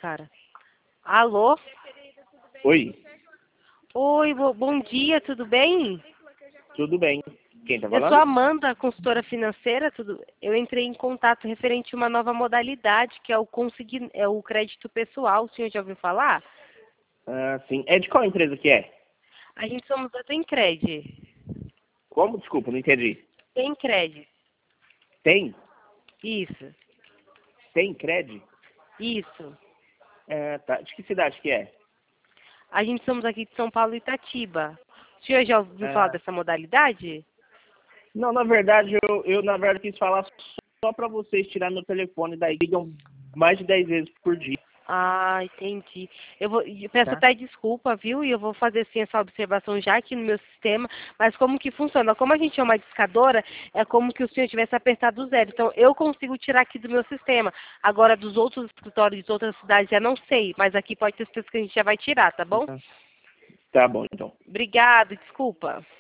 cara. Alô? Oi, Oi, bom dia, tudo bem? tudo bem? Quem tá Eu sou falando? a Amanda, consultora financeira. Eu entrei em contato referente a uma nova modalidade, que é o crédito pessoal. O senhor já ouviu falar? Ah, sim. É de qual empresa que é? A gente somos da Tencred. Como? Desculpa, não entendi. Tencred. Tem? Isso, Tem Cred? isso. Ah, tá. De que cidade que é? A gente somos aqui de São Paulo, Itatiba. O senhor já ouviu falar Ah, dessa modalidade? não, na verdade, eu na verdade quis falar só para vocês tirar meu telefone, daí ligam mais de 10 vezes por dia, Ah, entendi. Eu peço tá? até desculpa, viu? E eu vou fazer assim essa observação já aqui no meu sistema. Mas como que funciona? Como a gente é uma discadora, é como que o senhor tivesse apertado o zero. Então, eu consigo tirar aqui do meu sistema. Agora, dos outros escritórios de outras cidades, já não sei. Mas aqui pode ter certeza que a gente já vai tirar, tá bom? Tá bom, então. Obrigado, desculpa.